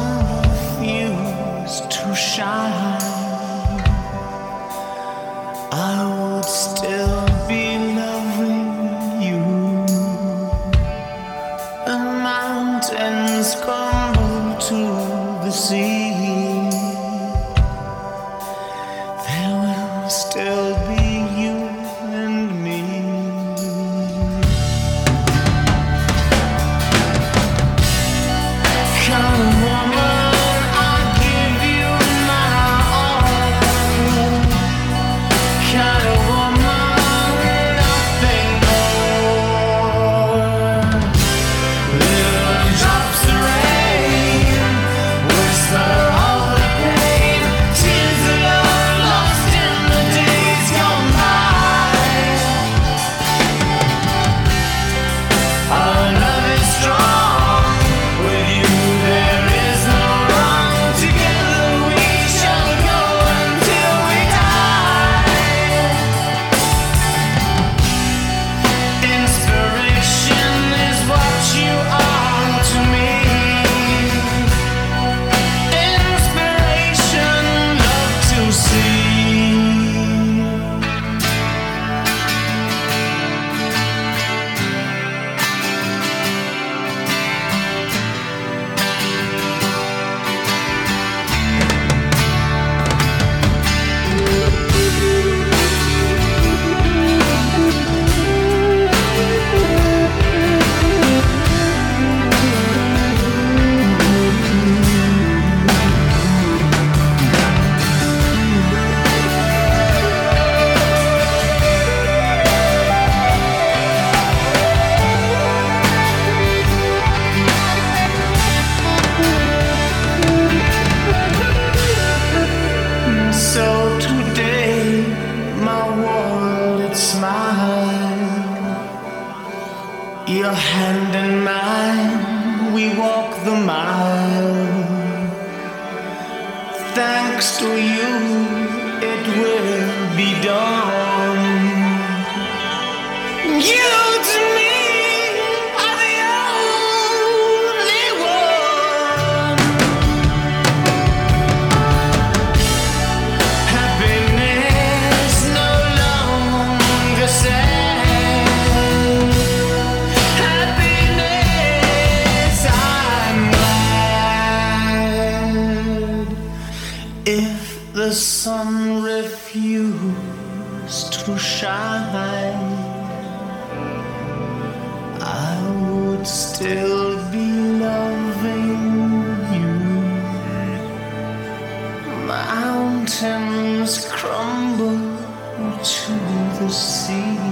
refused to shine, I would still be loving you. And mountains crumble to the sea, there will still be you and me. Come on, woman, I'll give you my all. Kind of woman, nothing more. Little drops of rain whisper all the pain, tears of love lost in the days gone by. Our love is strong. With you there is no wrong. Together we shall go until we die. Inspiration is what you are to me. Inspiration, love to see. So today, my world, it's mine. Your hand in mine, we walk the mile. Thanks to you, it will be done. You to me are the only one. Happiness no longer sad. Happiness, I'm glad. If the sun refused to shine, I would still be loving you. Mountains crumble to the sea,